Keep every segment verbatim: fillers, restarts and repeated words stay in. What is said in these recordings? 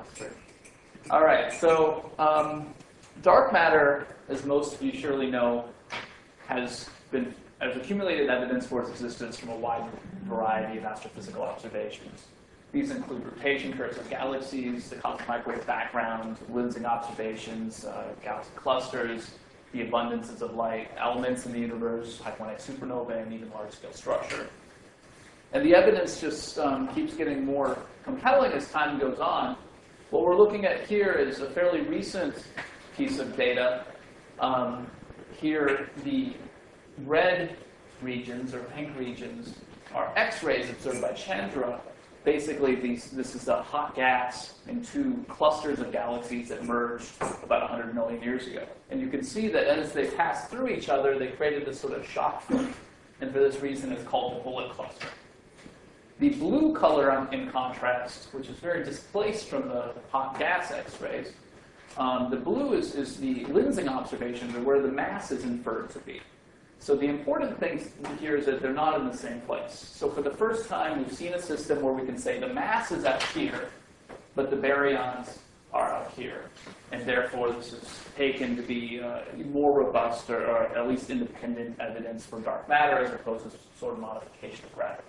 chemistry. All right, so um, dark matter, as most of you surely know, has been has accumulated evidence for its existence from a wide variety of astrophysical observations. These include rotation curves of galaxies, the cosmic microwave background, lensing observations, uh, galaxy clusters, the abundances of light, elements in the universe, hypotonic supernovae, and even large-scale structure. And the evidence just um, keeps getting more compelling as time goes on. What we're looking at here is a fairly recent piece of data. Um, here, the red regions, or pink regions, are X-rays observed by Chandra. Basically, these, this is a hot gas in two clusters of galaxies that merged about one hundred million years ago. And you can see that as they passed through each other, they created this sort of shock flip. And for this reason, it's called the bullet cluster. The blue color, in contrast, which is very displaced from the hot gas X-rays, um, the blue is, is the lensing observations, or where the mass is inferred to be. So the important thing here is that they're not in the same place. So for the first time, we've seen a system where we can say the mass is out here, but the baryons are out here. And therefore, this is taken to be uh, more robust, or, or at least independent evidence for dark matter, as opposed to sort of modification of gravity.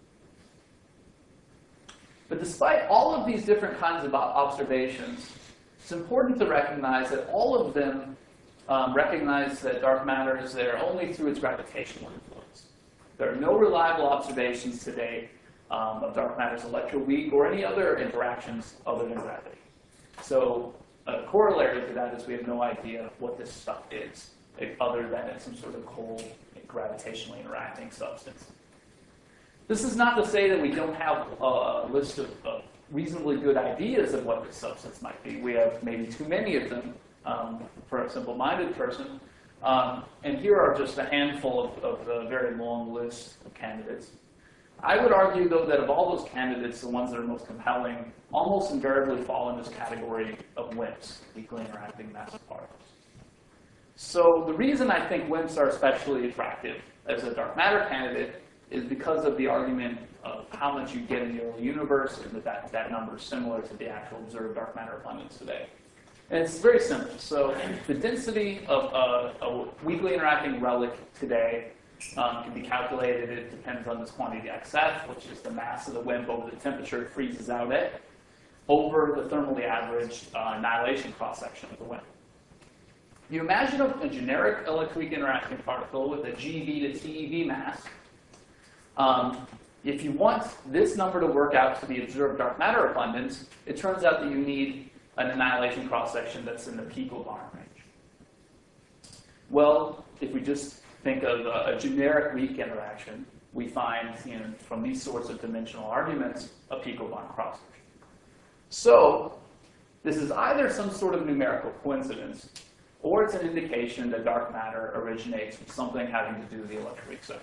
But despite all of these different kinds of observations, it's important to recognize that all of them um, recognize that dark matter is there only through its gravitational influence. There are no reliable observations today um, of dark matter's electroweak or any other interactions other than gravity. So a corollary to that is we have no idea what this stuff is, other than it's some sort of cold, gravitationally interacting substance. This is not to say that we don't have a list of, of reasonably good ideas of what this substance might be. We have maybe too many of them um, for a simple-minded person. Um, and here are just a handful of, of the very long list of candidates. I would argue, though, that of all those candidates, the ones that are most compelling almost invariably fall in this category of WIMPs, weakly interacting massive particles. So the reason I think WIMPs are especially attractive as a dark matter candidate is because of the argument of how much you get in the early universe, and that that, that number is similar to the actual observed dark matter abundance today. And it's very simple. So the density of a, a weakly interacting relic today um, can be calculated. It depends on this quantity X F, which is the mass of the WIMP over the temperature it freezes out at, over the thermally averaged uh, annihilation cross-section of the WIMP. You imagine a, a generic electroweak interacting particle with a G V to T E V mass. Um, if you want this number to work out to the observed dark matter abundance, it turns out that you need an annihilation cross-section that's in the picobarn range. Well, if we just think of a, a generic weak interaction, we find, you know, from these sorts of dimensional arguments, a picobarn cross-section. So this is either some sort of numerical coincidence, or it's an indication that dark matter originates from something having to do with the electroweak zone.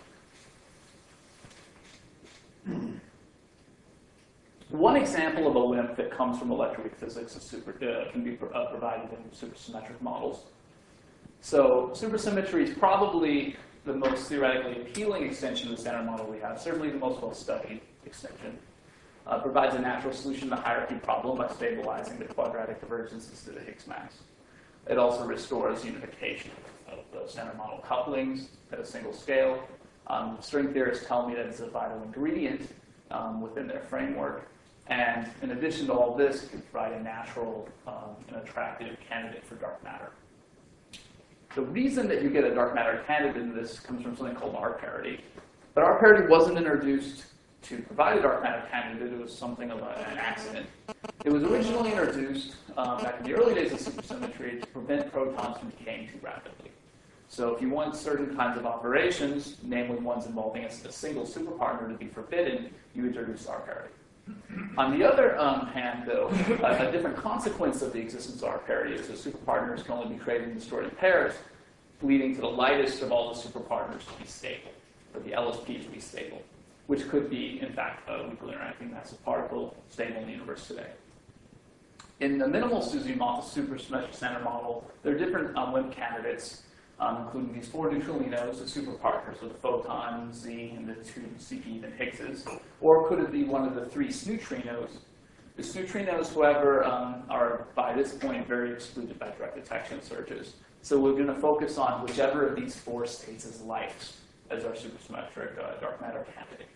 One example of a WIMP that comes from electroweak physics is super, uh, can be uh, provided in supersymmetric models. So supersymmetry is probably the most theoretically appealing extension of the standard model we have, certainly the most well-studied extension. Uh, provides a natural solution to the hierarchy problem by stabilizing the quadratic divergences to the Higgs mass. It also restores unification of the standard model couplings at a single scale. Um, string theorists tell me that it's a vital ingredient um, within their framework. And in addition to all this, it can provide a natural um, and attractive candidate for dark matter. The reason that you get a dark matter candidate in this comes from something called R parity. But R parity wasn't introduced to provide a dark matter candidate. It was something of a, an accident. It was originally introduced um, back in the early days of supersymmetry to prevent protons from decaying too rapidly. So if you want certain kinds of operations, namely ones involving a, a single superpartner, to be forbidden, you introduce R parity. On the other um, hand, though, a, a different consequence of the existence of R parity is that superpartners can only be created and destroyed in pairs, leading to the lightest of all the superpartners to be stable, or the L S P to be stable, which could be, in fact, a weakly interacting massive particle stable in the universe today. In the minimal SUSY model, supersymmetric standard model, there are different um, WIMP candidates, um, including these four neutralinos, the superpartners with the photon, Z, and the two C P and Higgses. Or could it be one of the three sneutrinos, The neutrinos, however, um, are by this point very excluded by direct detection searches. So we're going to focus on whichever of these four states is liked as our supersymmetric uh, dark matter candidate.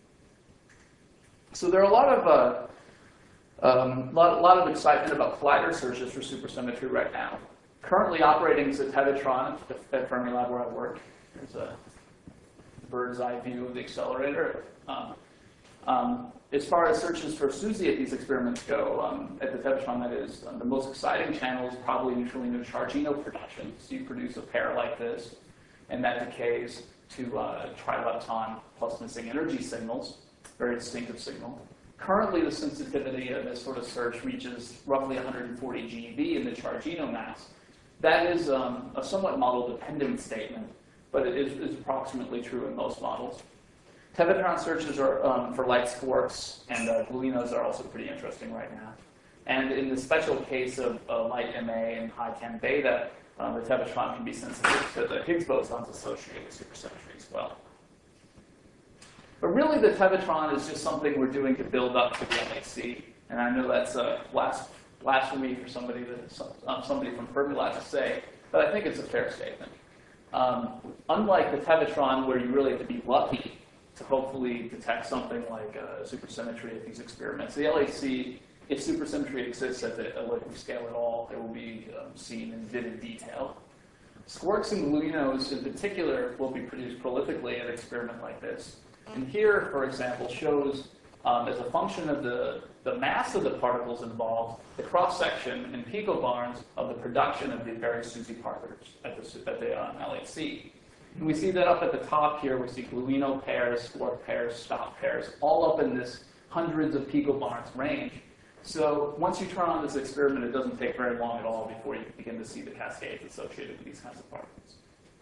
So there are a lot of uh, um, lot, lot of excitement about collider searches for supersymmetry right now. Currently operating is a Tevatron at Fermilab where I work. There's a bird's eye view of the accelerator. Um, um, as far as searches for SUSY at these experiments go, um, at the Tevatron that is, um, the most exciting channel is probably neutralino chargino production. So you produce a pair like this, and that decays to uh, trilepton plus missing energy signals, very distinctive signal. Currently, the sensitivity of this sort of search reaches roughly one hundred forty GeV in the chargino mass. That is um, a somewhat model-dependent statement, but it is, is approximately true in most models. Tevatron searches are, um, for light squarks and uh, gluinos are also pretty interesting right now. And in the special case of uh, light M A and high cam beta, um, the Tevatron can be sensitive to the Higgs bosons associated with supersymmetry as well. But really, the Tevatron is just something we're doing to build up to the L H C. And I know that's a blasphemy for somebody, that, um, somebody from Fermilab to say, but I think it's a fair statement. Um, unlike the Tevatron, where you really have to be lucky to hopefully detect something like uh, supersymmetry at these experiments, the L H C, if supersymmetry exists at the elliptic scale at all, it will be um, seen in vivid detail. Squarks and gluinos, in particular, will be produced prolifically at an experiment like this. And here, for example, shows um, as a function of the, the mass of the particles involved, the cross-section in picobarns of the production of the various SUSY particles at the, at the um, L H C. And we see that up at the top here, we see gluino pairs, squark pairs, stop pairs, all up in this hundreds of picobarns range. So once you turn on this experiment, it doesn't take very long at all before you begin to see the cascades associated with these kinds of particles.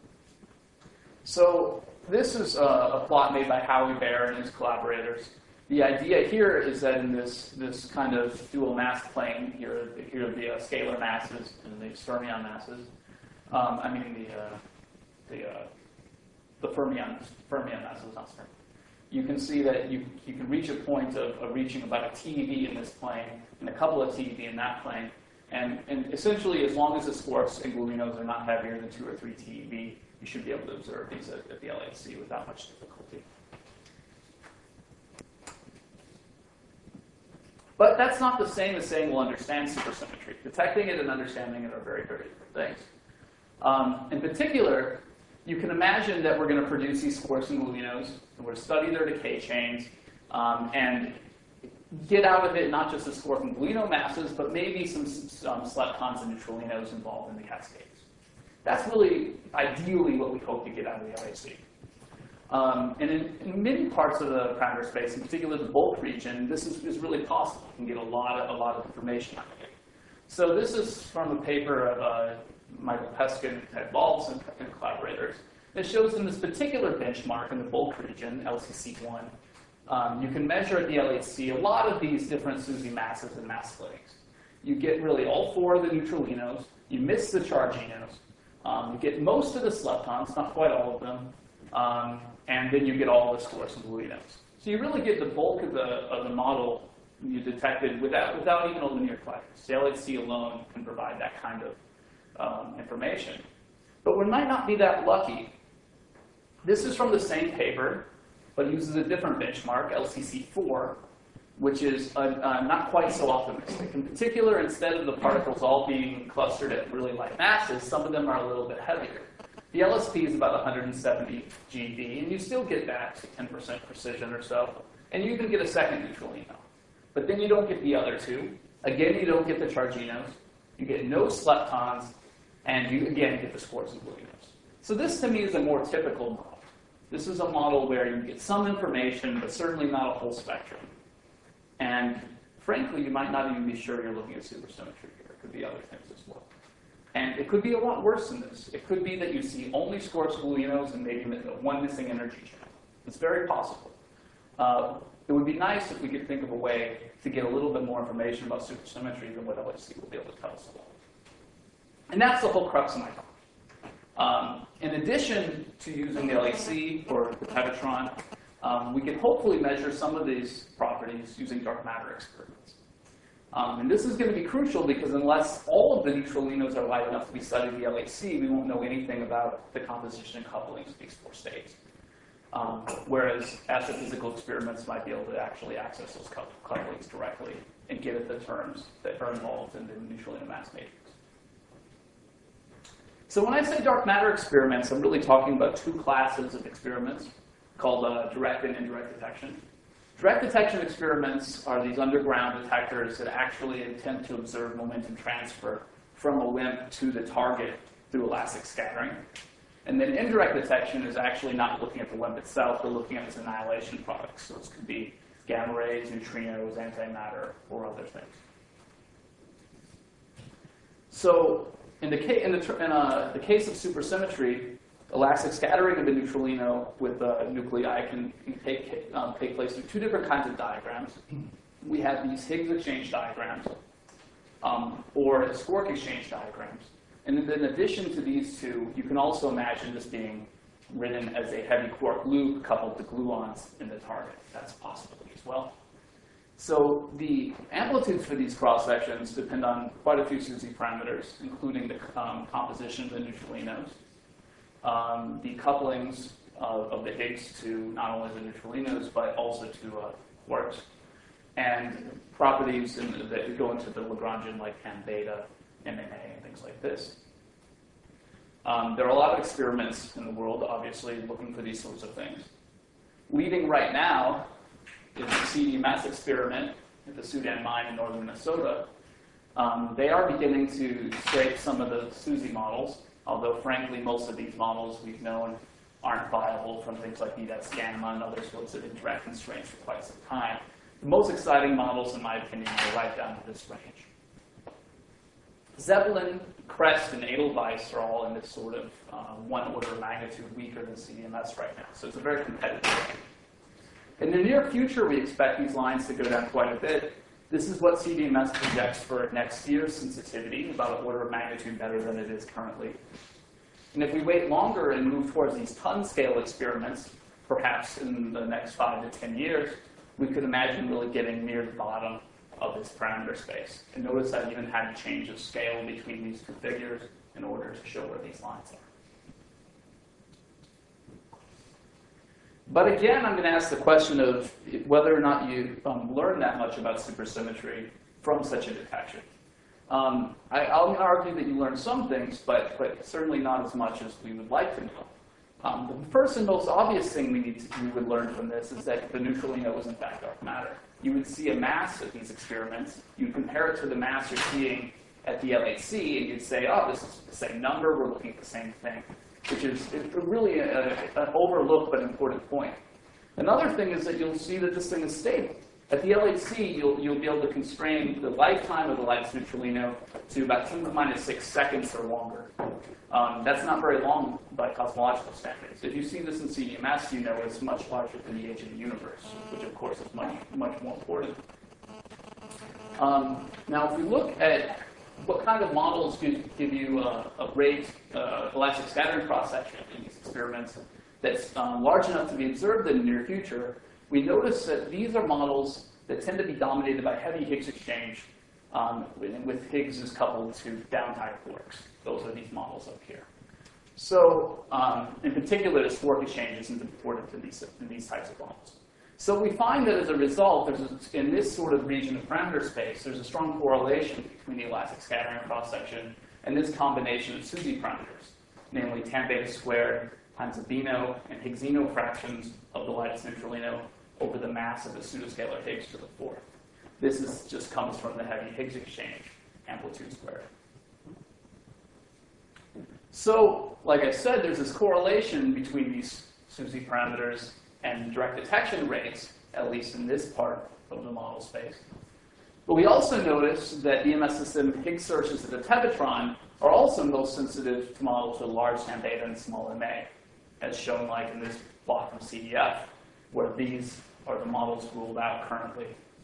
So this is a, a plot made by Howie Baer and his collaborators. The idea here is that in this, this kind of dual mass plane, here, here are the uh, scalar masses and the fermion masses. Um, I mean the, uh, the, uh, the fermion, fermion masses, not fermion. You can see that you, you can reach a point of, of reaching about a T eV in this plane and a couple of T eV in that plane. And, and essentially, as long as the squarks and gluinos are not heavier than two or three T eV, you should be able to observe these at, at the L H C without much difficulty. But that's not the same as saying we'll understand supersymmetry. Detecting it and understanding it are very, very different things. Um, in particular, you can imagine that we're going to produce these squarks and gluinos, and we're going to study their decay chains, um, and get out of it not just the squark and gluino masses, but maybe some, some leptons and neutralinos involved in the cascades. That's really ideally what we hope to get out of the L H C. Um, and in, in many parts of the parameter space, in particular the bulk region, this is, is really possible. You can get a lot of, a lot of information out of it. So this is from a paper of uh, Michael Peskin, Ted Baltz, and, and collaborators. It shows in this particular benchmark in the bulk region, L C C one, um, you can measure at the L H C a lot of these different SUSY masses and mass splittings. You get really all four of the neutralinos. You miss the charginos. Um, you get most of the leptons, not quite all of them. Um, and then you get all the squarks and gluinos. So you really get the bulk of the, of the model you detected without, without even a linear collider. The L H C alone can provide that kind of um, information. But we might not be that lucky. This is from the same paper, but uses a different benchmark, L C C four, which is uh, uh, not quite so optimistic. In particular, instead of the particles all being clustered at really light masses, some of them are a little bit heavier. The L S P is about one hundred seventy GeV, and you still get that to ten percent precision or so. And you even get a second neutralino. But then you don't get the other two. Again, you don't get the charginos. You get no leptons, and you again get the squarks and gluinos. So this, to me, is a more typical model. This is a model where you get some information, but certainly not a whole spectrum. And frankly, you might not even be sure you're looking at supersymmetry here. It could be other things as well. And it could be a lot worse than this. It could be that you see only squarks, gluinos, and maybe one missing energy channel. It's very possible. Uh, it would be nice if we could think of a way to get a little bit more information about supersymmetry than what L H C will be able to tell us about. And that's the whole crux of my talk. Um, in addition to using the L H C or the Tevatron, um, we can hopefully measure some of these properties using dark matter experiments. Um, and this is going to be crucial because unless all of the neutralinos are light enough to be studied in the L H C, we won't know anything about the composition and couplings of these four states. Um, whereas astrophysical experiments might be able to actually access those couplings directly and get at the terms that are involved in the neutralino mass matrix. So when I say dark matter experiments, I'm really talking about two classes of experiments called uh, direct and indirect detection. Direct detection experiments are these underground detectors that actually attempt to observe momentum transfer from a WIMP to the target through elastic scattering. And then indirect detection is actually not looking at the WIMP itself, but looking at its annihilation products. So this could be gamma rays, neutrinos, antimatter, or other things. So in the, ca in the, in uh, the case of supersymmetry, elastic scattering of a neutralino with a nuclei can, can take, um, take place through two different kinds of diagrams. We have these Higgs exchange diagrams, um, or squark exchange diagrams. And then in addition to these two, you can also imagine this being written as a heavy quark loop coupled to gluons in the target. That's a possibility as well. So the amplitudes for these cross-sections depend on quite a few SUSY parameters, including the um, composition of the neutralinos, um, the couplings of, of the Higgs to not only the neutralinos, but also to uh, quarks, and properties in the, that go into the Lagrangian, like M beta, M N A, and things like this. Um, there are a lot of experiments in the world, obviously, looking for these sorts of things. Leading right now is the C D M S experiment at the Sudan mine in northern Minnesota. Um, they are beginning to scrape some of the SUSY models, although frankly, most of these models we've known aren't viable from things like E D A T S-gamma and other sorts of indirect constraints for quite some time. The most exciting models, in my opinion, are right down to this range. Zeppelin, Crest, and Edelweiss are all in this sort of uh, one order of magnitude weaker than C D M S right now. So it's a very competitive range. In the near future, we expect these lines to go down quite a bit. This is what C D M S projects for next year's sensitivity, about an order of magnitude better than it is currently. And if we wait longer and move towards these ton-scale experiments, perhaps in the next five to ten years, we could imagine really getting near the bottom of this parameter space. And notice I even had to change the scale between these two figures in order to show where these lines are. But again, I'm going to ask the question of whether or not you um, learn that much about supersymmetry from such a detection. Um, I, I'll argue that you learn some things, but, but certainly not as much as we would like to know. Um, the first and most obvious thing we, need to, we would learn from this is that the neutralino is in fact dark matter. You would see a mass of these experiments. You compare it to the mass you're seeing at the L H C, and you'd say, oh, this is the same number. We're looking at the same thing, which is really a, an overlooked but important point. Another thing is that you'll see that this thing is stable. At the L H C, you'll, you'll be able to constrain the lifetime of the light's neutralino to about ten to the minus six seconds or longer. Um, that's not very long by cosmological standards. If you see this in C D M S, you know it's much larger than the age of the universe, which of course is much, much more important. Um, now, if we look at what kind of models give, give you a, a rate, uh, elastic scattering cross-section in these experiments that's um, large enough to be observed in the near future, we notice that these are models that tend to be dominated by heavy Higgs exchange, um, with Higgs is coupled to down-type quarks. Those are these models up here. So, um, in particular, the squark exchange is important in these, in these types of models. So we find that as a result, there's a, in this sort of region of parameter space, there's a strong correlation between the elastic scattering cross-section and this combination of SUSY parameters, namely tan beta squared times the Bino and Higgsino fractions of the light's neutralino over the mass of the pseudoscalar Higgs to the fourth. This is, just comes from the heavy Higgs exchange, amplitude squared. So, like I said, there's this correlation between these SUSY parameters and direct detection rates, at least in this part of the model space. But we also notice that D M S system Higgs searches at the tevatron are also most sensitive to models with large tan beta and small M A, as shown like in this plot from C D F, where these are the models ruled out currently.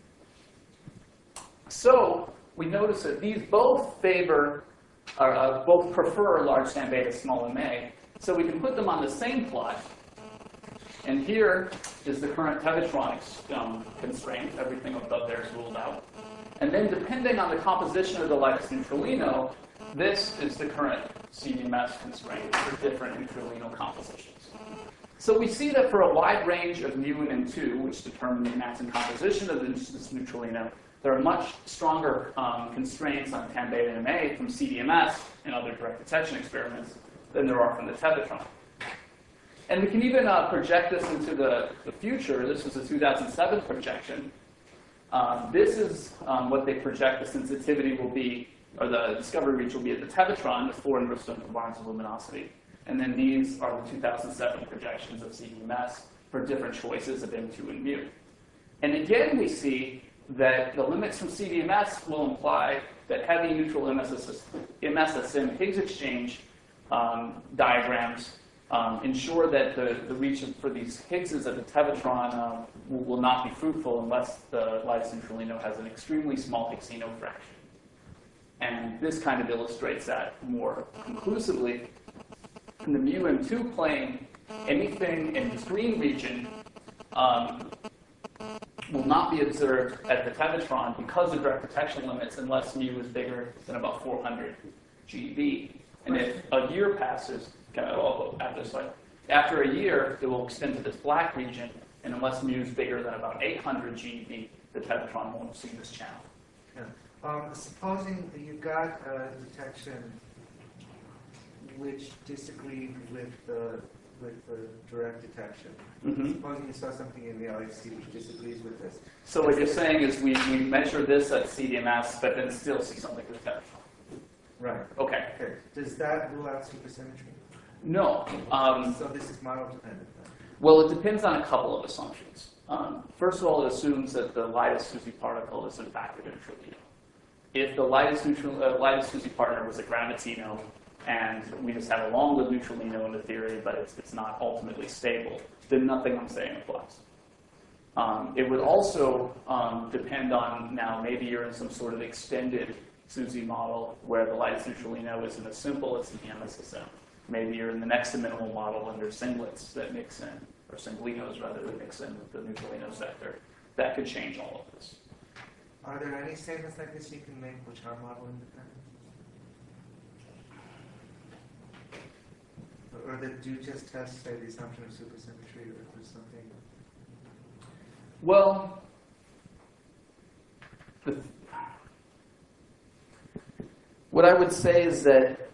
So we notice that these both favor, or uh, both prefer large tan beta, small M A. So we can put them on the same plot. And here is the current tevatron um, constraint. Everything above there is ruled out. And then depending on the composition of the lattice neutralino, this is the current C D M S constraint for different neutralino compositions. So we see that for a wide range of mu and M two, which determine the maximum composition of this neutralino, there are much stronger um, constraints on tan beta M A from C D M S and other direct detection experiments than there are from the tevatron. And we can even uh, project this into the, the future. This was a two thousand seven projection. Um, this is um, what they project the sensitivity will be, or the discovery reach will be at the tevatron, the four inverse Stoner Barnes of luminosity. And then these are the two thousand seven projections of C D M S for different choices of M two and mu. And again, we see that the limits from C D M S will imply that heavy neutral M S S M Higgs exchange um, diagrams um, ensure that the, the reach for these Higgses at the tevatron um, will, will not be fruitful unless the lattice neutralino has an extremely small Higgsino fraction. And this kind of illustrates that more conclusively. In the mu M two plane, anything in this green region um, will not be observed at the tevatron because of direct detection limits unless mu is bigger than about four hundred G eV. And if a year passes, after, sorry, after a year, it will extend to this black region, and unless mu is bigger than about eight hundred G eV, the tevatron won't see this channel. Yeah. Um, supposing that you've got a detection which disagreed with the with the direct detection. Mm-hmm. Supposing you saw something in the L H C which disagrees with this. So what you're saying is we, we measure this at C D M S, but then still see something with tevatron. Right. Okay. Okay. Does that rule out supersymmetry? No. Um, so this is model dependent then? Well, it depends on a couple of assumptions. Um, first of all, it assumes that the lattice-SUSY particle is in fact a neutralino. If the lattice-SUSY uh, lattice partner was a gravitino, and we just have a long-lived neutralino in the theory, but it's, it's not ultimately stable, then nothing I'm saying applies. Um, it would also um, depend on, now maybe you're in some sort of extended SUSY model where the lattice neutralino isn't as simple as the M S S M. Maybe you're in the next to minimal model under singlets that mix in, or singlinos rather, that mix in with the neutralino sector. That could change all of this. Are there any statements like this you can make which are model independent? Or that do just test, say, the assumption of supersymmetry, or if there's something? Well, the, what I would say is that,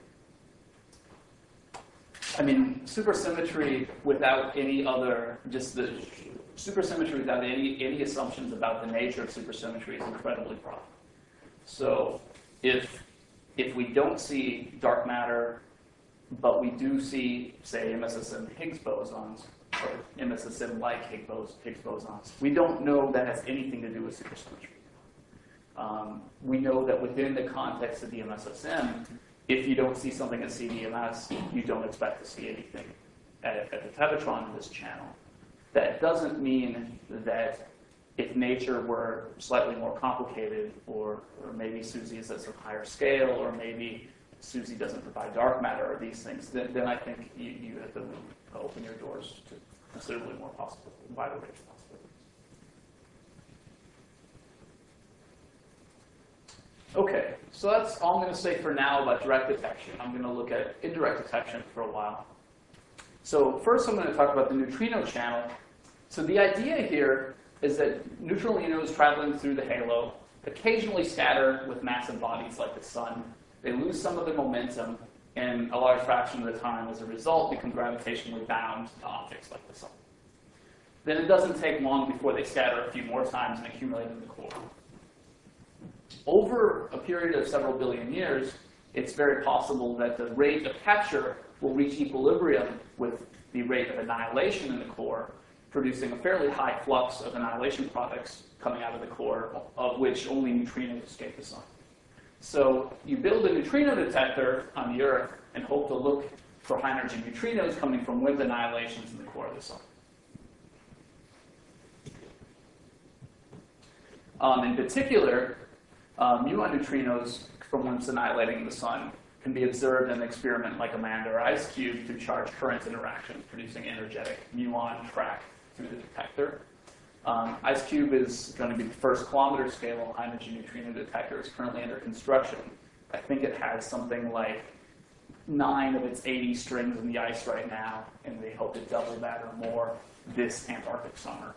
I mean, supersymmetry without any other, just the supersymmetry without any, any assumptions about the nature of supersymmetry is incredibly probable. So if, if we don't see dark matter, but we do see, say, M S S M Higgs bosons, or M S S M-like Higgs bosons, we don't know that has anything to do with supersymmetry. Um, we know that within the context of the M S S M, if you don't see something at C D M S, you don't expect to see anything at, at the tevatron in this channel. That doesn't mean that if nature were slightly more complicated, or, or maybe SUSY is at some higher scale, or maybe SUSY doesn't provide dark matter or these things, then, then I think you, you have to open your doors to considerably more possible, wider range of possibilities. Okay, so that's all I'm going to say for now about direct detection. I'm going to look at indirect detection for a while. So first I'm going to talk about the neutrino channel. So the idea here is that neutralinos traveling through the halo occasionally scatter with massive bodies like the sun. They lose some of their momentum, and a large fraction of the time, as a result, become gravitationally bound to objects like the sun. Then it doesn't take long before they scatter a few more times and accumulate in the core. Over a period of several billion years, it's very possible that the rate of capture will reach equilibrium with the rate of annihilation in the core, producing a fairly high flux of annihilation products coming out of the core, of which only neutrinos escape the sun. So you build a neutrino detector on the Earth and hope to look for high-energy neutrinos coming from WIMP annihilations in the core of the sun. Um, in particular, uh, muon neutrinos from WIMPs annihilating the sun can be observed in an experiment like AMANDA or IceCube through charge current interaction, producing energetic muon track through the detector. Um, IceCube is going to be the first kilometer scale high-energy neutrino detector. It's currently under construction. I think it has something like nine of its eighty strings in the ice right now, and they hope to double that or more this Antarctic summer.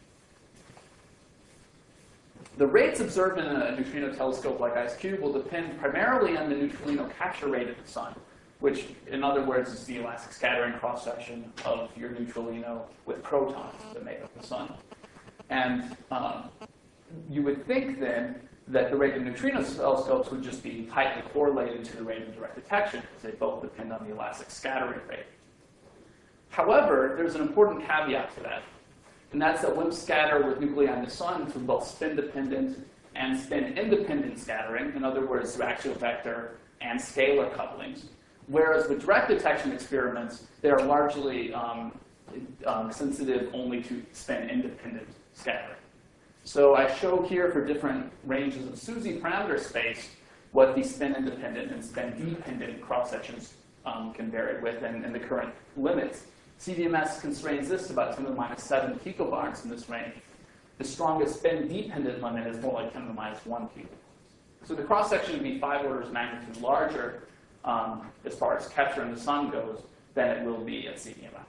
The rates observed in a neutrino telescope like IceCube will depend primarily on the neutrino capture rate of the sun, which, in other words, is the elastic scattering cross-section of your neutrino with protons that make up the sun. And um, you would think, then, that the rate of neutrino telescopes would just be tightly correlated to the rate of direct detection, because they both depend on the elastic scattering rate. However, there's an important caveat to that, and that's that WIMPs scatter with nuclei in the sun through both spin-dependent and spin-independent scattering, in other words, through axial vector and scalar couplings. Whereas with direct detection experiments, they are largely um, um, sensitive only to spin-independent scattering. So I show here for different ranges of SUSY parameter space what the spin-independent and spin-dependent cross-sections um, can vary with, and, and the current limits. C D M S constrains this to about ten to the minus seven picobarns in this range. The strongest spin-dependent limit is more like ten to the minus one picobarns. So the cross-section would be five orders of magnitude larger um, as far as capture in the sun goes than it will be at C D M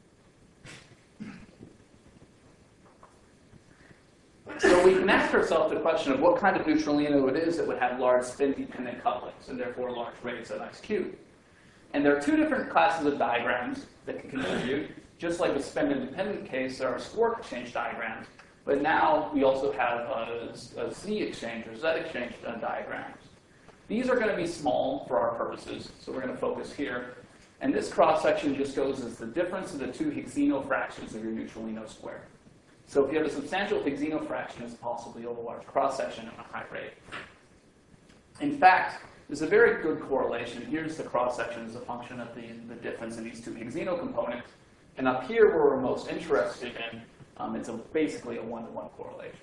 S. So we can ask ourselves the question of what kind of neutrino it is that would have large spin-dependent couplings and therefore large rates at IceCube. And there are two different classes of diagrams that can contribute. Just like the spin-independent case, there are score exchange diagrams. But now we also have a, a Z exchange or Z exchange uh, diagrams. These are going to be small for our purposes, so we're going to focus here. And this cross-section just goes as the difference of the two Higgsino fractions of your neutralino square. So if you have a substantial Higgsino fraction, it's possibly over a large cross-section at a high rate. In fact, there's a very good correlation. Here's the cross-section as a function of the, the difference in these two Higgsino components. And up here, where we're most interested in, um, it's a, basically a one-to-one correlation.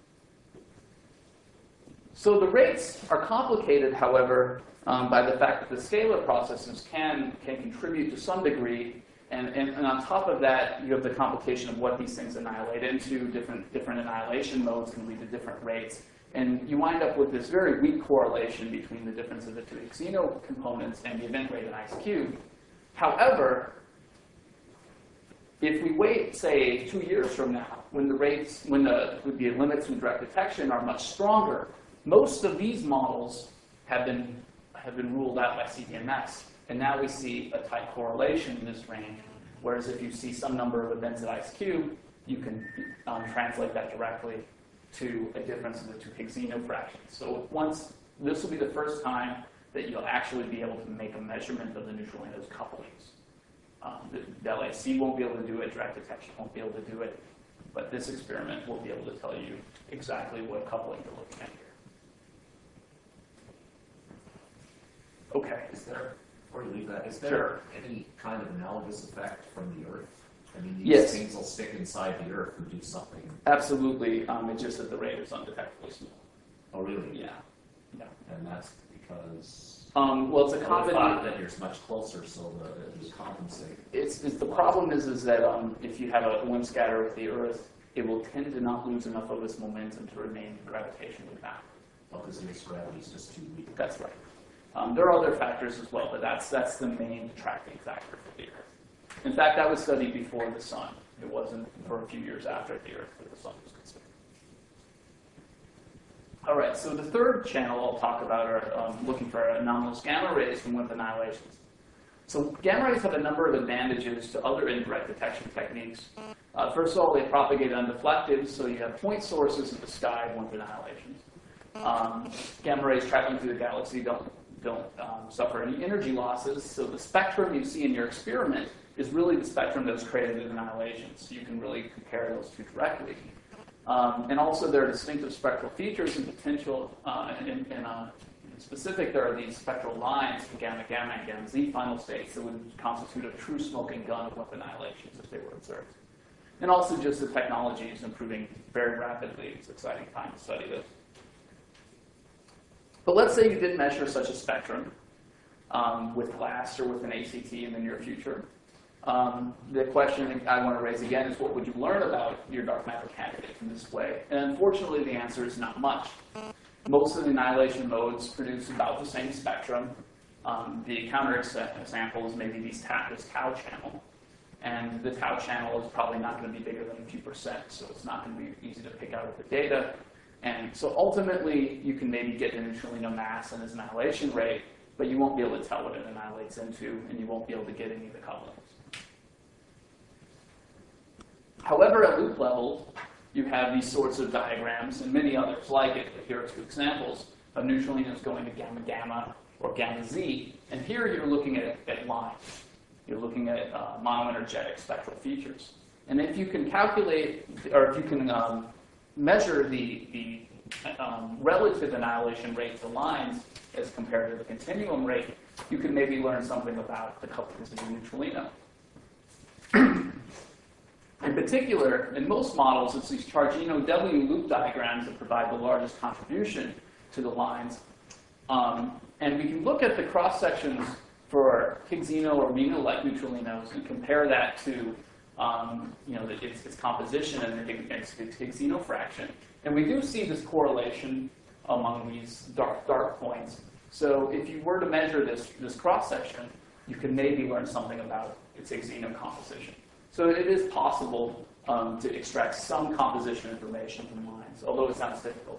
So the rates are complicated, however, um, by the fact that the scalar processes can, can contribute to some degree. And, and, and on top of that, you have the complication of what these things annihilate into. Different, different annihilation modes can lead to different rates. And you wind up with this very weak correlation between the difference of the two Higgsino components and the event rate in IceCube. However, if we wait, say, two years from now, when the rates, when the, the limits from direct detection are much stronger, most of these models have been, have been ruled out by C D M S. And now we see a tight correlation in this range, whereas if you see some number of events at IceCube, you can um, translate that directly to a difference in the two Higgsino fractions. So once, this will be the first time that you'll actually be able to make a measurement of the neutralino's couplings. Um, the, the L A C won't be able to do it, direct detection won't be able to do it, but this experiment will be able to tell you exactly what coupling you're looking at here. Okay. Is there, before you leave that, is there Sure. any kind of analogous effect from the Earth? I mean, these Yes. things will stick inside the Earth and do something. Absolutely. Um, it's just that the rate is undetectably small. Oh, really? Yeah. Yeah. And that's because Um, well, it's a I thought combination. that you're much closer, so that it would compensate. It's, it's the problem is is that um, if you have a WIMP scatter with the Earth, it will tend to not lose enough of its momentum to remain gravitationally bound. Well, because this gravity is just too weak. That's right. Um, there are other factors as well, but that's that's the main detracting factor for the Earth. In fact, that was studied before the Sun. It wasn't for a few years after the Earth that the Sun was considered. All right, so the third channel I'll talk about are um, looking for anomalous gamma rays from WIMP annihilations. So gamma rays have a number of advantages to other indirect detection techniques. Uh, first of all, they propagate undeflected, so you have point sources in the sky of WIMP annihilations. Um, gamma rays traveling through the galaxy don't, don't um, suffer any energy losses, so the spectrum you see in your experiment is really the spectrum that was created in annihilations. So you can really compare those two directly. Um, and also there are distinctive spectral features and potential, uh, in, in, uh, in specific there are these spectral lines for gamma gamma and gamma z final states that would constitute a true smoking gun of WIMP annihilations if they were observed. And also just the technology is improving very rapidly. It's an exciting time to study this. But let's say you did measure such a spectrum um, with GLASS or with an A C T in the near future. Um, the question I want to raise again is, what would you learn about your dark matter candidate from this way? And unfortunately, the answer is not much. Most of the annihilation modes produce about the same spectrum. Um, the counter example is maybe these tau, this tau channel. And the tau channel is probably not going to be bigger than a few percent, so it's not going to be easy to pick out of the data. And so ultimately, you can maybe get a neutralino mass and its annihilation rate, but you won't be able to tell what it annihilates into, and you won't be able to get any of the couplings. However, at loop level, you have these sorts of diagrams and many others like it. Here are two examples of neutralinos going to gamma gamma or gamma z. And here you're looking at, at lines. You're looking at uh, monoenergetic spectral features. And if you can calculate, or if you can um, measure the, the um, relative annihilation rate to lines as compared to the continuum rate, you can maybe learn something about the couplings of the neutralino. In particular, in most models, it's these Chargino W loop diagrams that provide the largest contribution to the lines. Um, and we can look at the cross-sections for Higgsino or Reno-like neutralinos and compare that to um, you know, the, its, its composition and its, its Higgsino fraction. And we do see this correlation among these dark, dark points. So if you were to measure this, this cross-section, you could maybe learn something about its Higgsino composition. So it is possible um, to extract some composition information from lines, although it sounds difficult.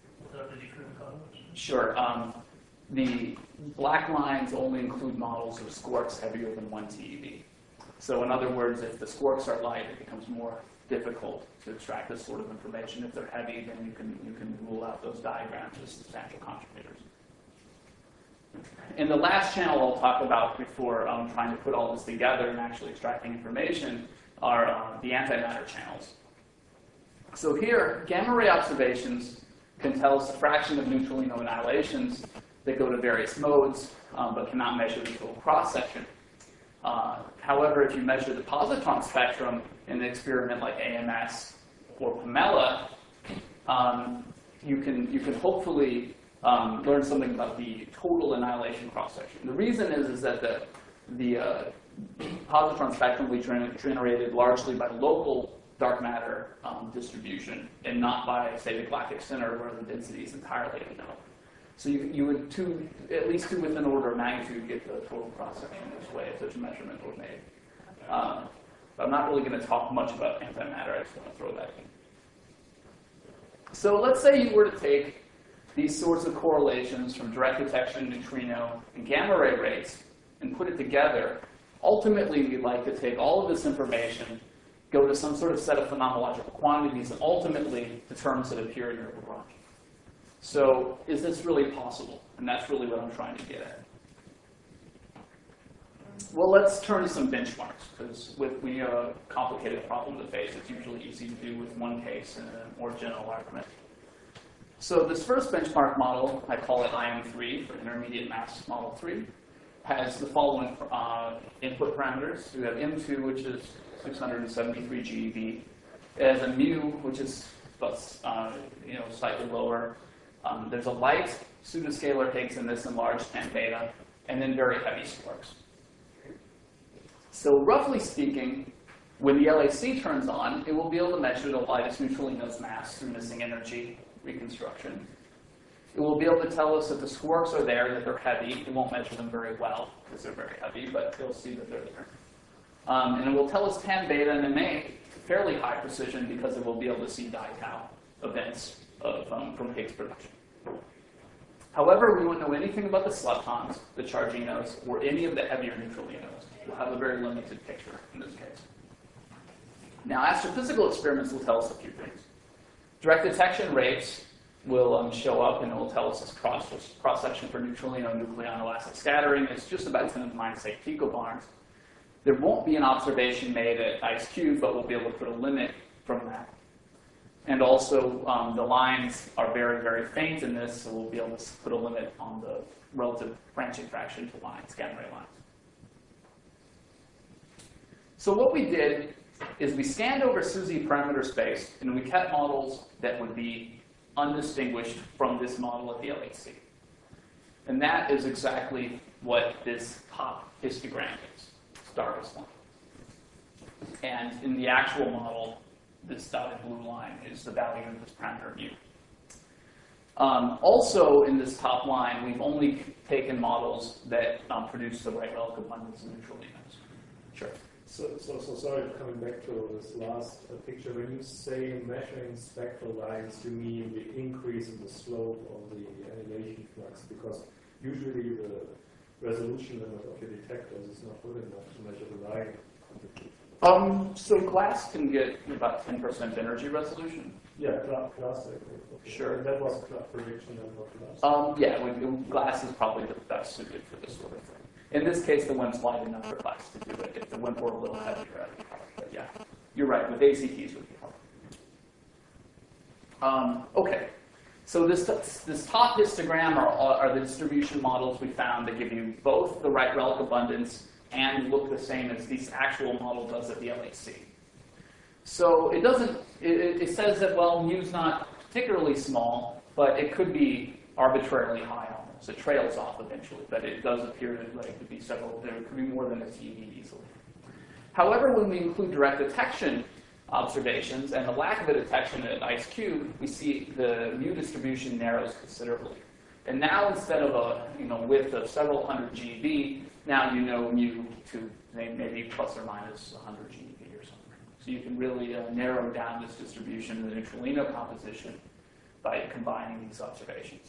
Sure. Um, the black lines only include models of squarks heavier than one T E V. So in other words, if the squarks are light, it becomes more difficult to extract this sort of information. If they're heavy, then you can, you can rule out those diagrams as substantial contributors. In the last channel I'll talk about before um, trying to put all this together and actually extracting information are uh, the antimatter channels. So here, gamma ray observations can tell us the fraction of neutralino annihilations that go to various modes, um, but cannot measure the total cross-section. Uh, however, if you measure the positron spectrum in an experiment like A M S or PAMELA, um, you can you can hopefully um, learn something about the total annihilation cross-section. The reason is is that the the uh, positron spectrum will be generated largely by local dark matter um, distribution and not by, say, the galactic center where the density is entirely unknown. So you, you would, two, at least two within order of magnitude, get the total cross-section this way if such a measurement were made. Um, but I'm not really going to talk much about antimatter. I just want to throw that in. So let's say you were to take these sorts of correlations from direct detection, neutrino, and gamma ray rates and put it together. Ultimately, we'd like to take all of this information, go to some sort of set of phenomenological quantities, and ultimately to terms that appear in your Lagrange. So is this really possible? And that's really what I'm trying to get at. Well, let's turn to some benchmarks, because with we have a complicated problem to face, it's usually easy to do with one case and a more general argument. So this first benchmark model, I call it I M three, for intermediate mass model three, has the following uh, input parameters. We have M two, which is six hundred seventy-three G E V. It has a mu, which is uh, you know, slightly lower. Um, there's a light pseudoscalar Higgs in this enlarged tan beta, and then very heavy squarks. So roughly speaking, when the L A C turns on, it will be able to measure the lightest neutralino's mass through missing energy reconstruction. It will be able to tell us that the squarks are there, that they're heavy. It won't measure them very well because they're very heavy, but it'll see that they're there. Um, and it will tell us tan beta and M A fairly high precision because it will be able to see di-tau events of, um, from Higgs production. However, we won't know anything about the sleptons, the charginos, or any of the heavier neutralinos. We'll have a very limited picture in this case. Now, astrophysical experiments will tell us a few things. Direct detection rates will um, show up, and it will tell us this cross, cross-section for neutralino nuclei inelastic scattering is just about ten to the minus eight picobarns. There won't be an observation made at IceCube, but we'll be able to put a limit from that. And also, um, the lines are very, very faint in this, so we'll be able to put a limit on the relative branching fraction to lines, gamma ray lines. So what we did is we scanned over SUSY parameter space, and we kept models that would be undistinguished from this model at the L H C. And that is exactly what this top histogram is, darkest one. And in the actual model, this dotted blue line is the value of this parameter mu. Um, also, in this top line, we've only taken models that um, produce the right relative abundance of neutralinos. Sure. So, so, so sorry, coming back to this last uh, picture. When you say measuring spectral lines, you mean the increase in the slope of the annihilation flux, because usually the resolution limit of your detectors is not good enough to measure the line. Um, so glass can get about ten percent energy resolution. Yeah, glass. glass okay. Sure. And that was a prediction and not glass. Um, yeah, we, glass is probably the best suited for this sort of thing. In this case, the wind's light enough for glass to do it. If the wind were a little heavier, I'd be hard. But yeah, you're right. With A C Ts, would be hard. Um, okay. So this, this top histogram are, are the distribution models we found that give you both the right relative abundance and look the same as this actual model does at the L H C. So it doesn't, it, it says that, well, mu's not particularly small, but it could be arbitrarily high almost. It trails off eventually, but it does appear that like, it could be several, there could be more than a T E V easily. However, when we include direct detection observations and the lack of a detection at IceCube, we see the mu distribution narrows considerably. And now instead of a you know, width of several hundred G eV, now you know mu to maybe plus or minus one hundred G eV or something. So you can really uh, narrow down this distribution in the neutralino composition by combining these observations.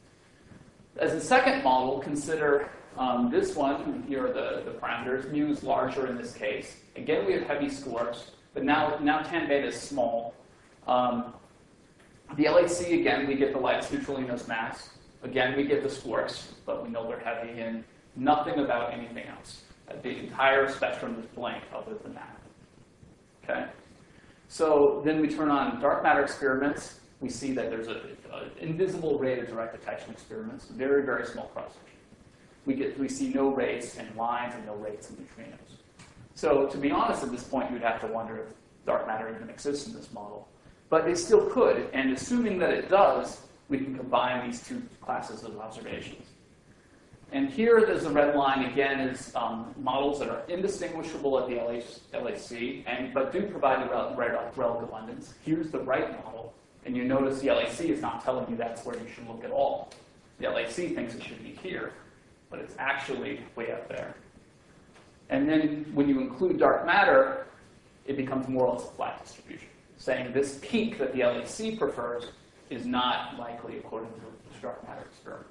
As a second model, consider um, this one. Here are the, the parameters. Mu is larger in this case. Again, we have heavy scores, but now, now tan beta is small. Um, the L H C, again, we get the lightest neutralinos mass. Again, we get the scores, but we know they're heavy, and nothing about anything else. The entire spectrum is blank other than that. Okay? So then we turn on dark matter experiments. We see that there's an invisible rate of direct detection experiments, very, very small cross section. We, get, we see no rates in lines and no rates in neutrinos. So to be honest, at this point, you'd have to wonder if dark matter even exists in this model. But it still could, and assuming that it does, we can combine these two classes of observations. And here, there's the red line, again, is um, models that are indistinguishable at the L H C, and, but do provide the rel rel relative abundance. Here's the right model, and you notice the L H C is not telling you that's where you should look at all. The L H C thinks it should be here, but it's actually way up there. And then when you include dark matter, it becomes more or less a flat distribution, saying this peak that the L H C prefers is not likely according to the dark matter experiments.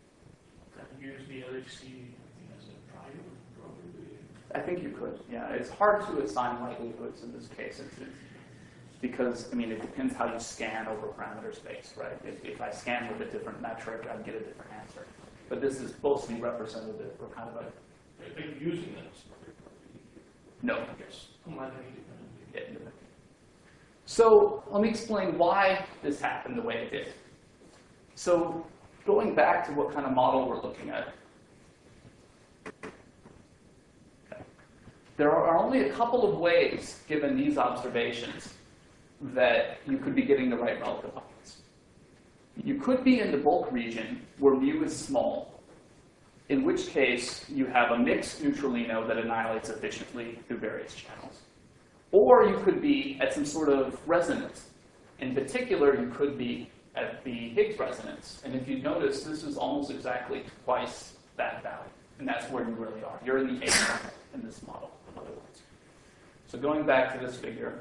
Use the L H C as a trial, probably. I think you could, yeah. It's hard to assign likelihoods in this case. It's, it's because, I mean, it depends how you scan over parameter space, right? If, if I scan with a different metric, I'd get a different answer. But this is supposed to be representative or kind of a... I think using that is No, yes. yeah. So let me explain why this happened the way it did. So going back to what kind of model we're looking at. Okay. There are only a couple of ways, given these observations, that you could be getting the right relative abundance. You could be in the bulk region where mu is small, in which case you have a mixed neutralino that annihilates efficiently through various channels. Or you could be at some sort of resonance. In particular, you could be at the Higgs resonance. And if you notice, this is almost exactly twice that value. And that's where you really are. You're in the eighth in this model, in other words. So going back to this figure,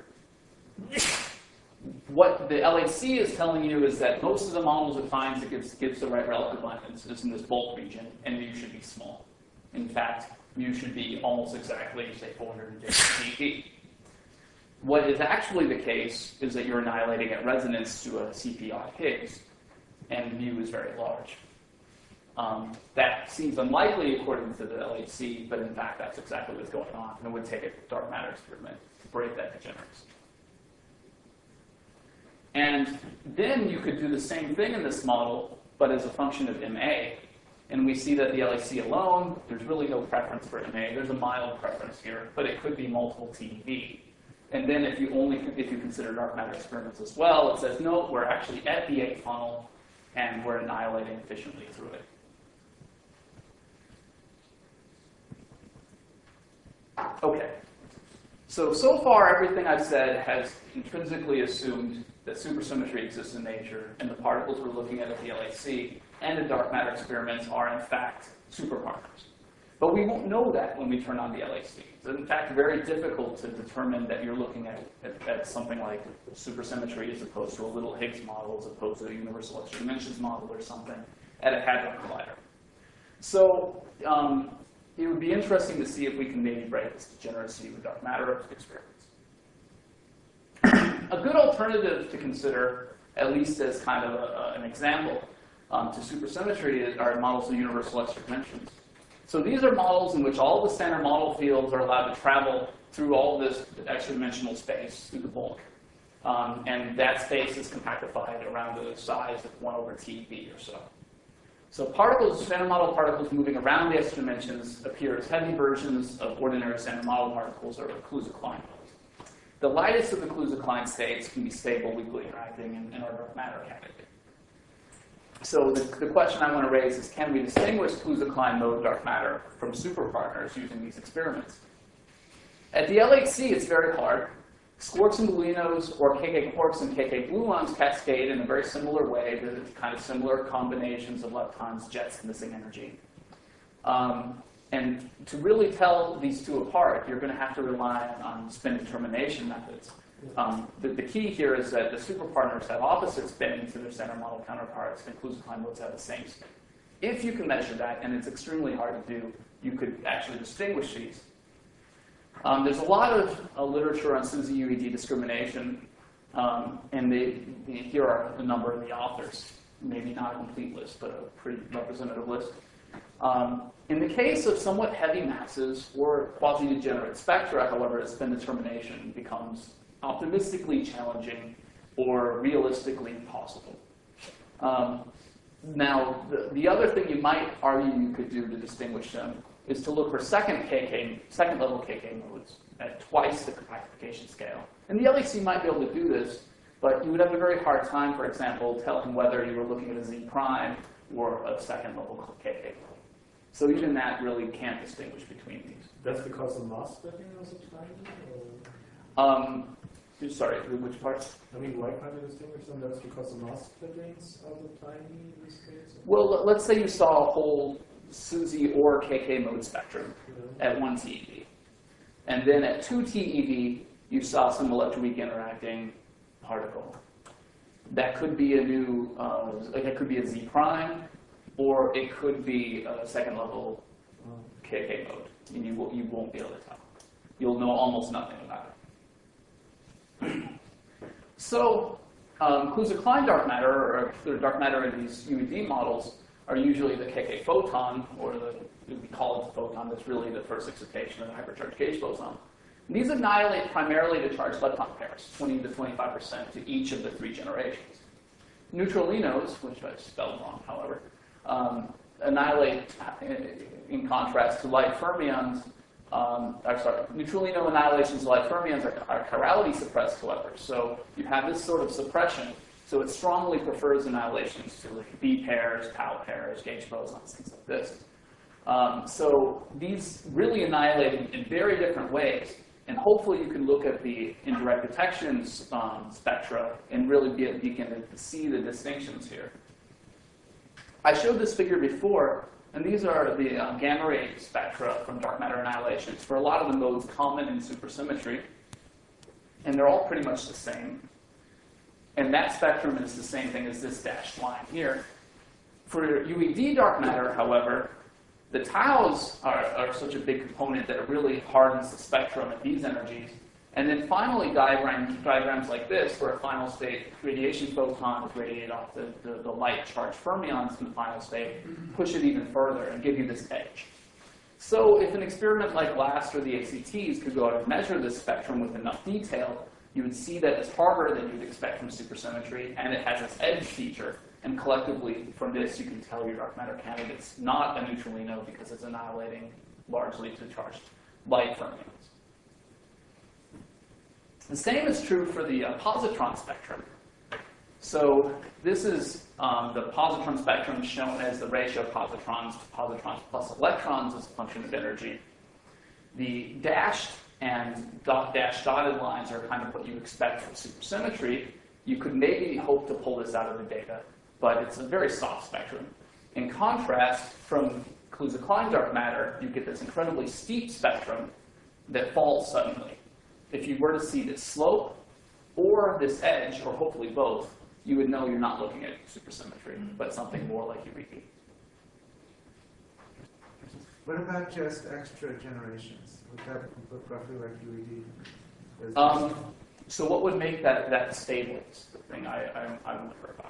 what the L H C is telling you is that most of the models it finds that gives, gives the right relative abundance is in this bulk region, and mu should be small. In fact, mu should be almost exactly, say, four hundred fifty G. What is actually the case is that you're annihilating at resonance to a C P I Higgs, and mu is very large. Um, that seems unlikely according to the L H C, but in fact that's exactly what's going on. And it would take a dark matter experiment to break that degeneracy. And then you could do the same thing in this model, but as a function of M A. And we see that the L H C alone, there's really no preference for M A. There's a mild preference here, but it could be multiple T E V. And then if you only if you consider dark matter experiments as well, it says, no, we're actually at the eighth funnel, and we're annihilating efficiently through it. Okay. So, so far, everything I've said has intrinsically assumed that supersymmetry exists in nature, and the particles we're looking at at the L H C and the dark matter experiments are, in fact, superparticles. But we won't know that when we turn on the L H C. It's, in fact, very difficult to determine that you're looking at, at, at something like supersymmetry as opposed to a little Higgs model, as opposed to a universal extra dimensions model or something at a hadron collider. So um, it would be interesting to see if we can maybe break this degeneracy with dark matter experiments. A good alternative to consider, at least as kind of a, an example, um, to supersymmetry is, are models of universal extra dimensions. So these are models in which all the standard model fields are allowed to travel through all this extra dimensional space through the bulk. Um, and that space is compactified around the size of one over T B or so. So particles, standard model particles moving around the extra dimensions appear as heavy versions of ordinary standard model particles, or Kaluza-Klein. The lightest of the Kaluza-Klein states can be stable, weakly interacting, in, in our dark matter cavity. So the, the question I want to raise is, can we distinguish Kaluza-Klein mode dark matter from superpartners using these experiments? At the L H C, it's very hard. Squarks and gluinos, or K K quarks and K K gluons, cascade in a very similar way. They're kind of similar combinations of leptons, jets, missing energy. Um, and to really tell these two apart, you're going to have to rely on spin determination methods. Um, the, the key here is that the superpartners have opposite spin to their standard model counterparts, and Kaluza-Klein modes have the same spin. If you can measure that, and it's extremely hard to do, you could actually distinguish these. Um, there's a lot of uh, literature on SUSY U E D discrimination, um, and they, they, here are a number of the authors. Maybe not a complete list, but a pretty representative list. Um, in the case of somewhat heavy masses or quasi-degenerate spectra, however, spin determination becomes optimistically challenging or realistically impossible. Um, now, the, the other thing you might argue you could do to distinguish them is to look for second K K, second level K K modes at twice the compactification scale. And the L H C might be able to do this, but you would have a very hard time, for example, telling whether you were looking at a Z prime or a second level K K mode. So even that really can't distinguish between these. That's because the mass splitting is so tiny? Or? Um, sorry, which part? I mean, why can't you distinguish them? That's because the mass splittings are so tiny in this case? Well, let's say you saw a whole SUSY or K K mode spectrum Yeah. at one T E V. And then at two T E V, you saw some electroweak interacting particle. That could be a new, uh, it could be a Z prime, or it could be a second level K K mode, and you, will, you won't be able to tell. You'll know almost nothing about it. So, um, Kaluza-Klein dark matter, or the dark matter in these U E D models, are usually the K K photon, or the, we call it the photon, that's really the first excitation of the hypercharged gauge boson. And these annihilate primarily to charged lepton pairs, twenty to twenty-five percent to each of the three generations. Neutralinos, which I spelled wrong, however, um, annihilate, in contrast to light fermions, um, or sorry, neutralino annihilations of light fermions are, are chirality suppressed, however. So you have this sort of suppression. So it strongly prefers annihilations to like B pairs, tau pairs, gauge bosons, things like this. Um, so these really annihilate in, in very different ways. And hopefully you can look at the indirect detection um, spectra and really be, begin to see the distinctions here. I showed this figure before, and these are the uh, gamma ray spectra from dark matter annihilations for a lot of the modes common in supersymmetry. And they're all pretty much the same. And that spectrum is the same thing as this dashed line here. For U E D dark matter, however, the taus are, are such a big component that it really hardens the spectrum at these energies. And then finally, diagrams, diagrams like this, where a final state radiation photon is radiated off the, the, the light charged fermions in the final state, push it even further and give you this edge. So if an experiment like LAST or the A C Ts could go out and measure this spectrum with enough detail, you would see that it's harder than you'd expect from supersymmetry, and it has this edge feature. And collectively, from this, you can tell your dark matter candidate's not a neutralino because it's annihilating largely to charged light fermions. The same is true for the uh, positron spectrum. So this is um, the positron spectrum shown as the ratio of positrons to positrons plus electrons as a function of energy. The dashed and dot dash dotted lines are kind of what you expect from supersymmetry, you could maybe hope to pull this out of the data, but it's a very soft spectrum. In contrast, from Kaluza-Klein dark matter, you get this incredibly steep spectrum that falls suddenly. If you were to see this slope or this edge, or hopefully both, you would know you're not looking at supersymmetry, but something more like Eureka. What about just extra generations? Would that look roughly like U E D? Um, so what would make that, that stable is the thing I, I, I wonder about.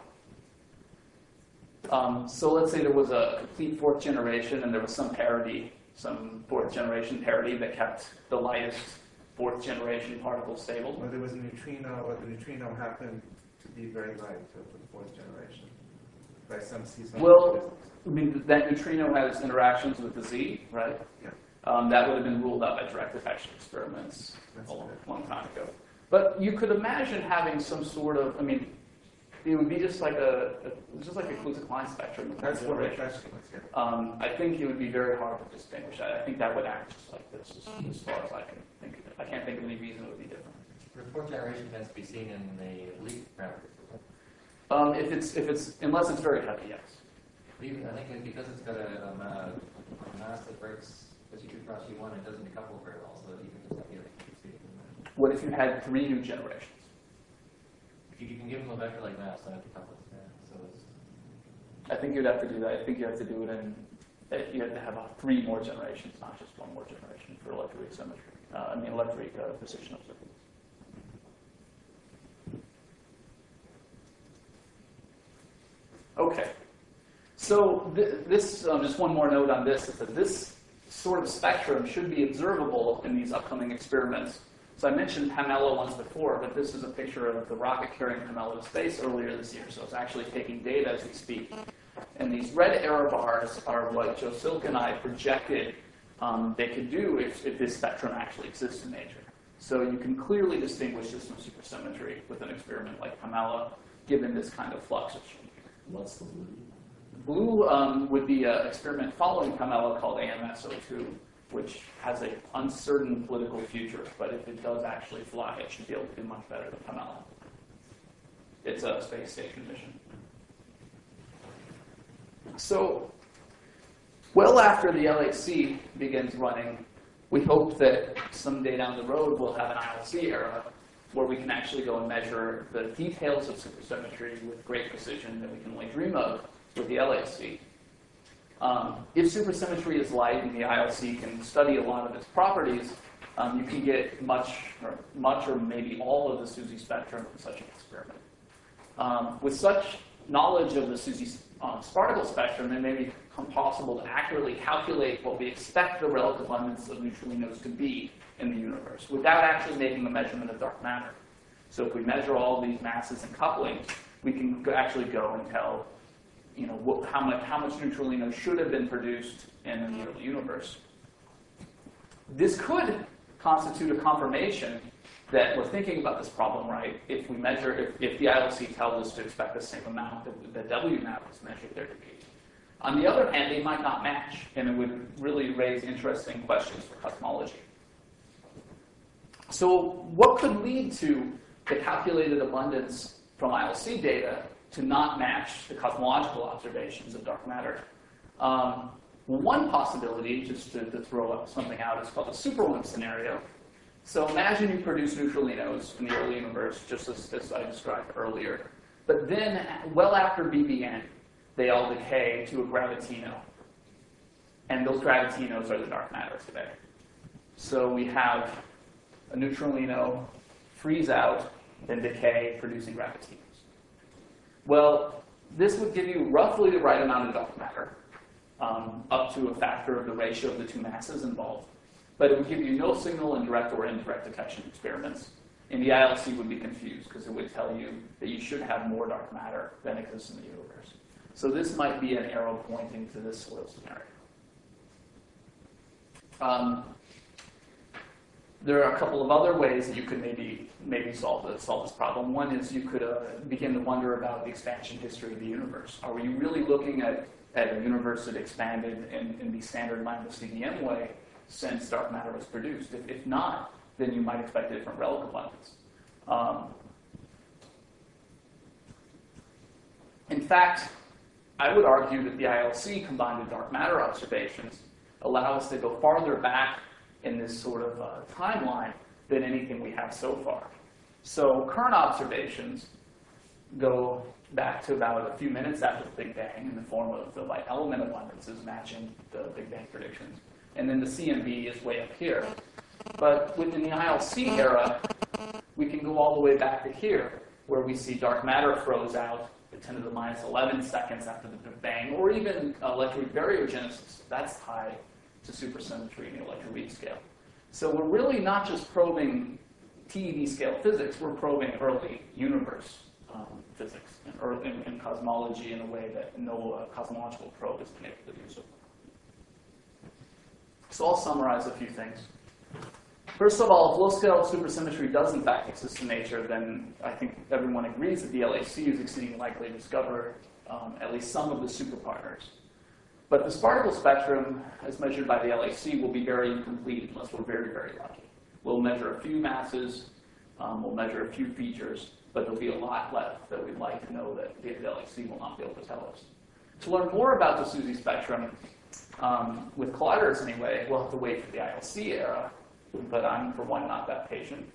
Um, so let's say there was a complete fourth generation and there was some parity, some fourth generation parity that kept the lightest fourth generation particle stable. Or there was a neutrino, or the neutrino happened to be very light for the fourth generation by some seasonal Well, physics. I mean, that neutrino has interactions with the Z, right? Yeah. Um, that would have been ruled out by direct detection experiments That's a long, right. long time ago. But you could imagine having some sort of, I mean, it would be just like a, a just like a Kaluza-Klein spectrum. of That's what my generation. question was, yeah. Um, I think it would be very hard to distinguish that. I think that would act just like this, as, as far as I can think of it. I can't think of any reason it would be different. The fourth generation tends to be seen in the leaf parameters. Um, if it's if it's unless it's very heavy, yes. Even, I think it's because it's got a, um, a, a mass that breaks as you cross U one, it doesn't decouple very well, so that even if it's heavy, I think you see it in there. What if you had three new generations? If you, you can give them a vector like mass, then it decouples. Yeah. So it's, I think you'd have to do that. I think you have to do it in. uh, You have to have uh, three more generations, not just one more generation for electric symmetry. Uh, I mean, electric uh, precision observance. Okay. So th this, um, just one more note on this, is that this sort of spectrum should be observable in these upcoming experiments. So I mentioned Pamela once before, but this is a picture of the rocket carrying Pamela to space earlier this year. So it's actually taking data as we speak. And these red error bars are what Joe Silk and I projected um, they could do if, if this spectrum actually exists in nature. So you can clearly distinguish this from supersymmetry with an experiment like Pamela, given this kind of flux. What's the blue? Blue um, would be an experiment following Pamela called A M S zero two, which has an uncertain political future, but if it does actually fly, it should be able to do much better than Pamela. It's a space station mission. So, well after the L H C begins running, we hope that someday down the road we'll have an I L C era where we can actually go and measure the details of supersymmetry with great precision that we can only dream of with the L H C. Um, if supersymmetry is light and the I L C can study a lot of its properties, um, you can get much or, much or maybe all of the SUSY spectrum from such an experiment. Um, with such knowledge of the SUSY um, particle spectrum, it may become possible to accurately calculate what we expect the relative abundance of neutralinos to be in the universe without actually making a measurement of dark matter. So if we measure all these masses and couplings, we can go, actually go and tell you know, what, how much how much neutralinos should have been produced in the early universe. This could constitute a confirmation that we're thinking about this problem right if we measure, if, if the I L C tells us to expect the same amount that, that W NAP was measured there to be. On the other hand, they might not match, and it would really raise interesting questions for cosmology. So what could lead to the calculated abundance from I L C data to not match the cosmological observations of dark matter? Um, one possibility, just to, to throw up something out, is called the superWIMP scenario. So imagine you produce neutralinos in the early universe, just as, as I described earlier. But then, well after B B N, they all decay to a gravitino. And those gravitinos are the dark matter today. So we have a neutralino freeze out, then decay, producing gravitinos. Well, this would give you roughly the right amount of dark matter, um, up to a factor of the ratio of the two masses involved. But it would give you no signal in direct or indirect detection experiments. And the I L C would be confused because it would tell you that you should have more dark matter than exists in the universe. So this might be an arrow pointing to this sort of scenario. Um, there are a couple of other ways that you could maybe maybe solve this, solve this problem. One is you could uh, begin to wonder about the expansion history of the universe. Are we really looking at, at a universe that expanded in, in the standard lambda C D M way since dark matter was produced? If, if not, then you might expect different relic abundance. Um, in fact, I would argue that the I L C combined with dark matter observations allow us to go farther back in this sort of uh, timeline than anything we have so far. So current observations go back to about a few minutes after the Big Bang in the form of the light element abundances matching the Big Bang predictions. And then the C M B is way up here. But within the I L C era, we can go all the way back to here, where we see dark matter froze out at ten to the minus eleven seconds after the Big Bang, or even electroweak baryogenesis. That's tied to supersymmetry in the electroweak scale. So we're really not just probing T E V scale physics, we're probing early universe um, physics and, early, and, and cosmology in a way that no uh, cosmological probe has been able to do so. So I'll summarize a few things. First of all, if low-scale supersymmetry does in fact exist in nature, then I think everyone agrees that the L H C is exceedingly likely to discover um, at least some of the superpartners. But this particle spectrum, as measured by the L H C, will be very incomplete unless we're very, very lucky. We'll measure a few masses, um, we'll measure a few features, but there'll be a lot left that we'd like to know that the L H C will not be able to tell us. To learn more about the SUSY spectrum, um, with colliders anyway, we'll have to wait for the I L C era, but I'm, for one, not that patient.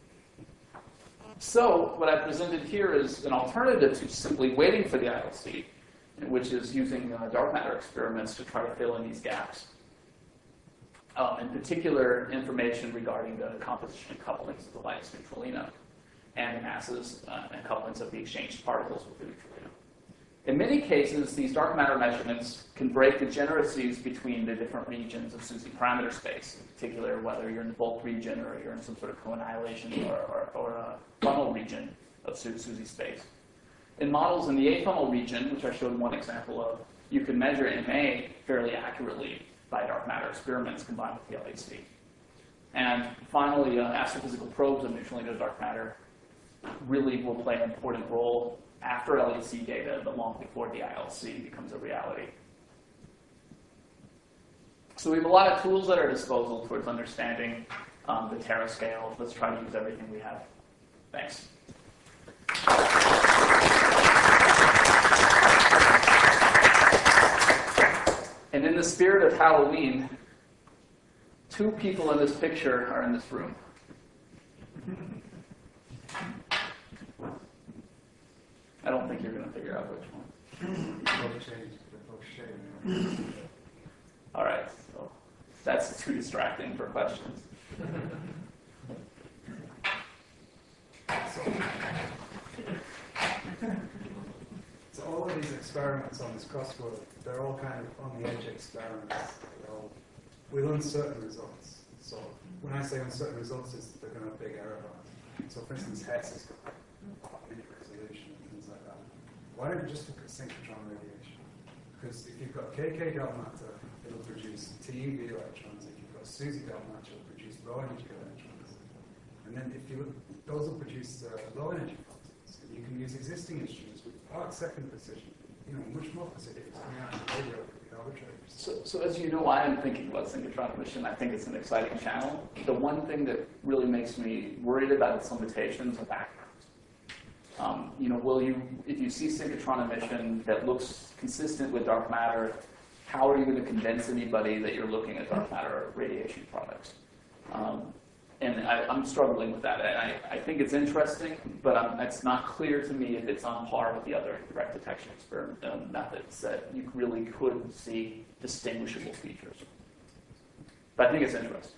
So what I presented here is an alternative to simply waiting for the I L C, which is using uh, dark matter experiments to try to fill in these gaps. Um, in particular, information regarding the composition and couplings of the lattice neutralino and the masses uh, and couplings of the exchanged particles with the neutralino. In many cases, these dark matter measurements can break the degeneracies between the different regions of SUSY parameter space, in particular whether you're in the bulk region or you're in some sort of co-annihilation or, or, or a funnel region of SUSY space. In models in the A-funnel region, which I showed one example of, you can measure M A fairly accurately by dark matter experiments combined with the L H C. And finally, uh, astrophysical probes of neutralino dark matter really will play an important role after L H C data, but long before the I L C becomes a reality. So we have a lot of tools at our disposal towards understanding um, the terascale. Let's try to use everything we have. Thanks. And in the spirit of Halloween, two people in this picture are in this room. I don't think you're going to figure out which one. All right, so that's too distracting for questions. So all of these experiments on this crossword, they're all kind of on the edge experiments. They're all with uncertain results. So when I say uncertain results, it's they're going to have big error bars. So for instance, HETS has got minute resolution and things like that. Why don't you just look at synchrotron radiation? Because if you've got K K dark matter, it'll produce T E V electrons. If you've got SUSY dark matter, it'll produce low energy electrons. And then if you look, those will produce uh, low energy photons. And you can use existing instruments with arc second precision, you know, much more precision if it's coming out of the radio with arbitrary precision. So, so as you know, I am thinking about synchrotron emission. I think it's an exciting channel. The one thing that really makes me worried about its limitations are backgrounds. Um, you know, will you, if you see synchrotron emission that looks consistent with dark matter, how are you going to convince anybody that you're looking at dark matter radiation products? Um, and I, I'm struggling with that. I, I think it's interesting, but I'm, it's not clear to me if it's on par with the other direct detection experiment uh, methods that you really could see distinguishable features. But I think it's interesting.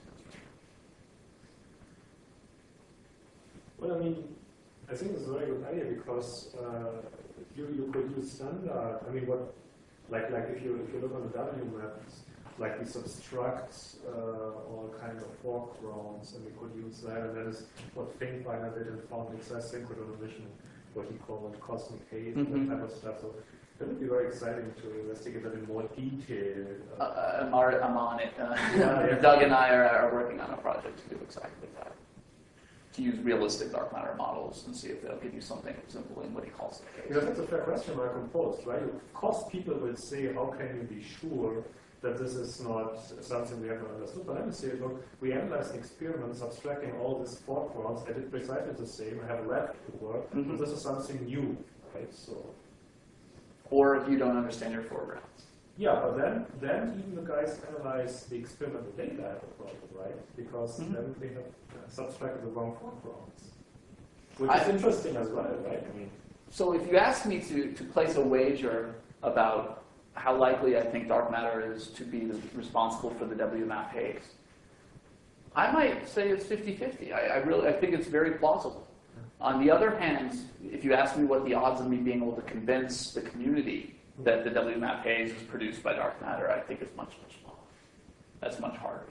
Well, I mean, I think it's a very good idea because uh, you you could use standard. I mean, what like like if you if you look on the W maps, like we subtract uh, all kind of foregrounds, and we could use that. And that is what Finkbeiner did and found excess synchrotron emission, what he called cosmic haze, Mm-hmm. and that type of stuff. So that would be very exciting to investigate that in more detail. Uh, uh, I'm, already, I'm on it. Uh, Yeah, yeah. Doug and I are, are working on a project to do exactly that. To use realistic dark matter models and see if they'll give you something simple in what he calls the case. Because that's a fair question Malcolm posed, right? Of course, people will say, how can you be sure that this is not something we haven't understood. But I would say, look, we analyzed experiments abstracting all these foregrounds. I did precisely the same. I have a lab work. Mhm. But this is something new, right? So. Or if you don't understand your foregrounds. Yeah, but then, then even the guys analyze the experimental data have a problem, right? Because Mhm. then they have uh, subtracted the wrong foregrounds. Which I- is interesting as well, right? I mean, So if you ask me to, to place a wager about how likely I think dark matter is to be the, responsible for the W map haze, I might say it's fifty-fifty. I, I really I think it's very plausible. On the other hand, if you ask me what the odds of me being able to convince the community that the W map haze is produced by dark matter, I think it's much, much smaller. That's much harder.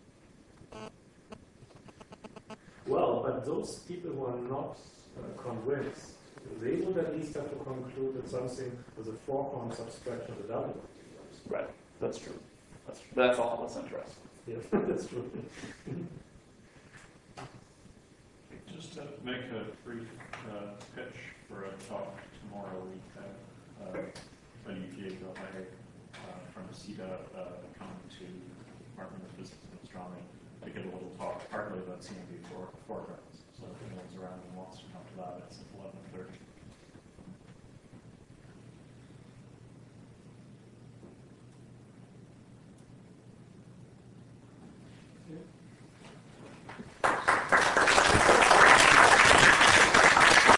well, but those people who are not uh, convinced, they would at least have to conclude that something with a foreground subtraction of the W. Right. That's true. That's true. That's all that's interesting. Yeah, that's true. Just to make a brief uh, pitch for a talk tomorrow, we have uh, a U P A guy uh, from C D A uh, coming to the Department of Physics and Astronomy to give a little talk, partly about C M B for foregrounds. So if anyone's around and wants to come to that, it's at eleven thirty. Yeah.